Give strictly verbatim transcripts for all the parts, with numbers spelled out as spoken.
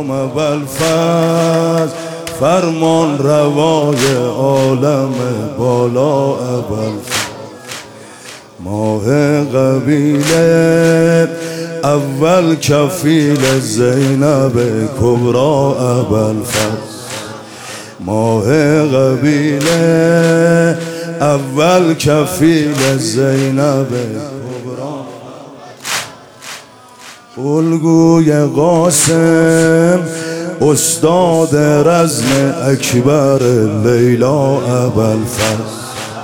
نام ابوالفضل، فرمان روای عالم بالا ابوالفضل. ماه قبیله اول کفیل زینب کبرا ابوالفضل. ماه قبیله اول کفیل زینب کبرا. الگوی قاسم استاد رزم اکبر لیلا ابوالفضل.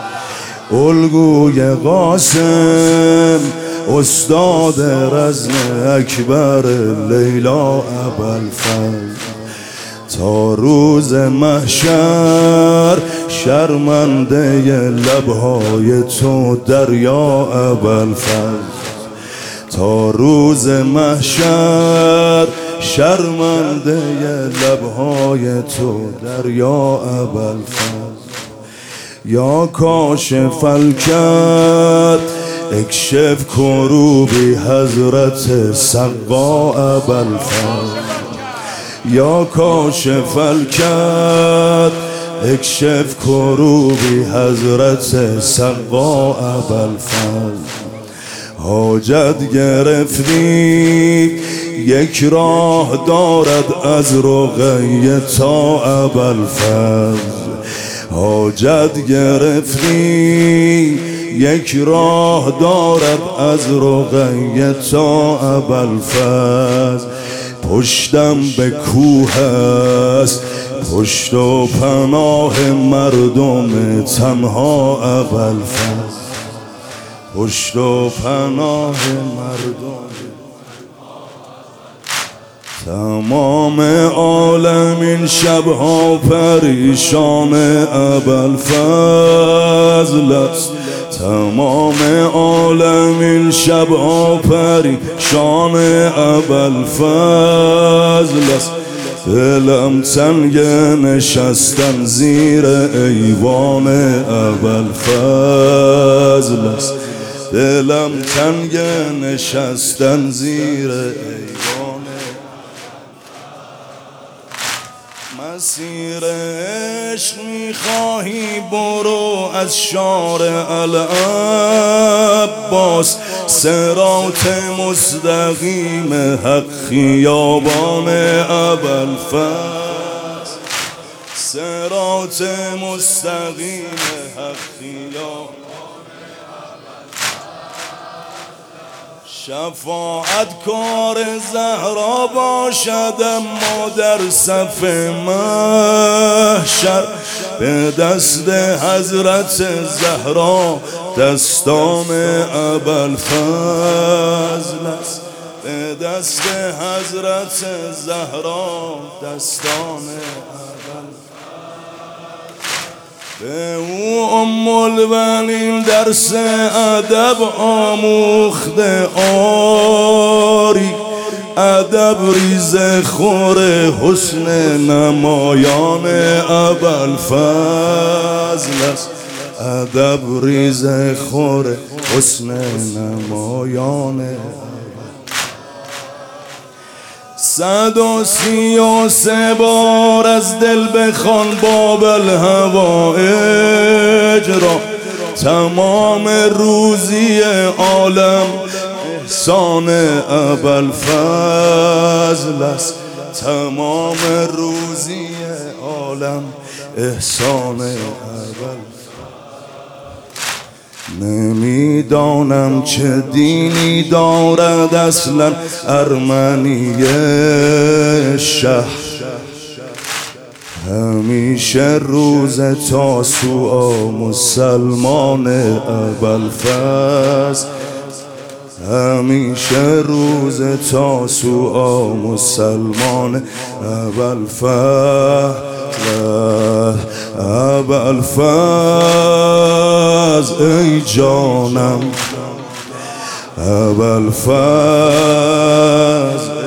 الگوی قاسم استاد رزم اکبر لیلا ابوالفضل. تا روز محشر شرمنده لبهای تو دریا ابوالفضل. تا روز محشر شرمنده لبهای تو دریا ابوالفضل. یا کاشف الکرب اکشف کروبی حضرت سقا ابوالفضل. یا کاشف الکرب اکشف کروبی حضرت سقا ابوالفضل. حاجت گرفتی یک راه دارد از رقیه تا ابوالفضل. حاجت گرفتی یک راه دارد از رقیه تا ابوالفضل. پشتم به کوه است پشت و پناه مردم تنها ابوالفضل. پشت و پناه مردم تمام عالم این شبها پریشان ابوالفضل است. تمام عالم این شبها پریشان ابوالفضل است. دلم تنگ نشستن زیر ایوان ابوالفضل است. دلم تنگ نشستن زیر ایوان. مسیر عشق میخواهی برو از شارع العباس. صراط مستقیم حق خیابان ابوالفضل. صراط مستقیم حق خیابان. شفاعت کار زهرا باشد اما در صف محشر به دست حضرت زهرا دستان ابوالفضل است. به دست حضرت زهرا دستان ابوالفضل. به او ام البنین درس ادب آموخته آری. ادب ریز خور حسن نمایان ابوالفضل است. ادب ریز خور حسن نمایان. صد و سی و سه بار از دل بخوان باب الهوائج را. تمام روزی عالم احسان ابوالفضل است. تمام روزی عالم احسان ابوالفضل. نمیدانم چه دینی دارد اصلا ارمنی شهر. همیشه روز تاسوعا مسلمان ابوالفضل. همیشه روز تاسوعا مسلمان ابوالفضل. ابوالفضل ای جانم. ابوالفضل